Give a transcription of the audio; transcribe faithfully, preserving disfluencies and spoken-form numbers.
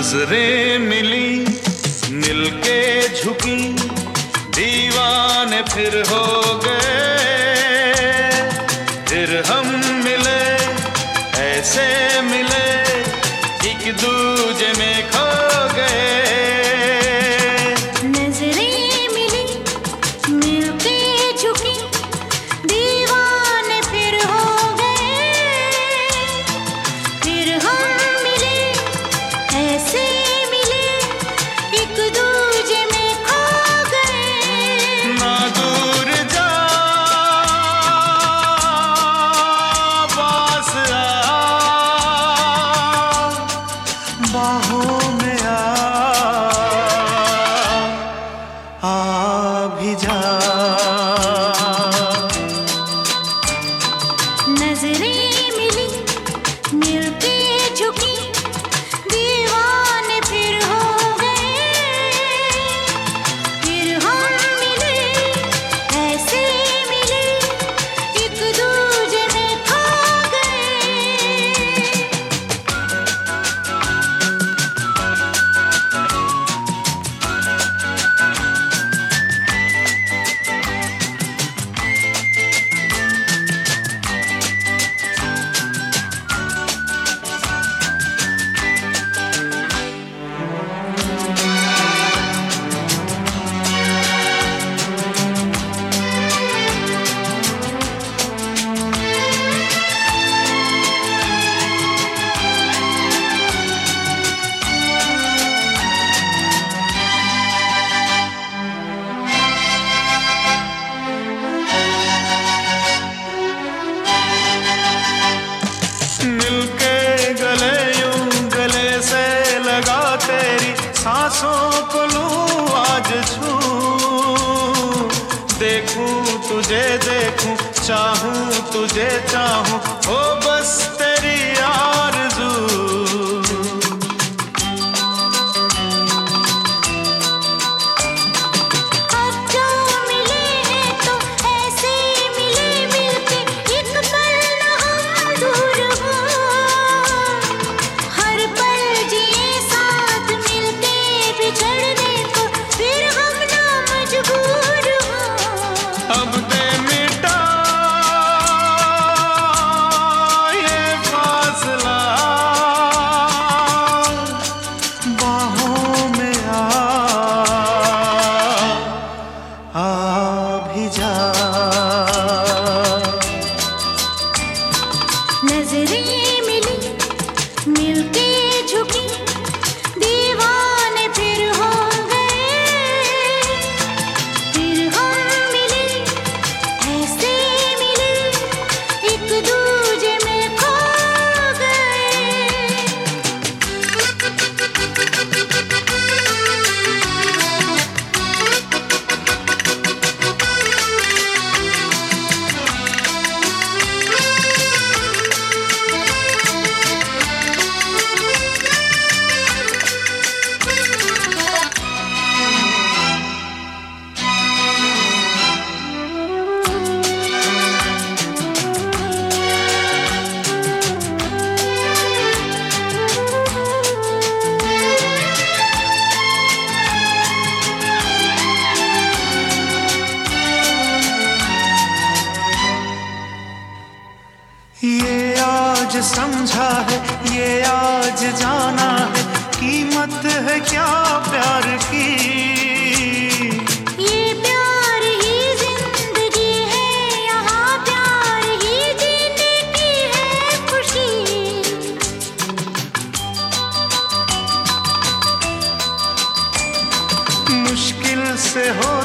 नजरें मिली मिलके झुकी, दीवाने फिर हो गए। फिर हम मिले ऐसे मिले, एक दूजे में खो गए। बाहों में आ, आ भी जा। नजरें मिली मिलके झुकी, दीवाने फिर हो गए। फिर हम मिले ऐसे मिले, एक दूजे में खो तेरी सांसों को लूं आज छू, देखूं तुझे देखूं, चाहूं तुझे चाहूं, हो बस तेरी आरज़ू। नजरें मिली मिलके झुकी, दीवाने फिर हो गए। फिर हम मिले ऐसे मिले, एक दूजे में खो ये आज समझा है, ये आज जाना है, कीमत है क्या प्यार की। ये प्यार ही जिंदगी है, यहाँ प्यार ही जीने की है खुशी। मुश्किल से हो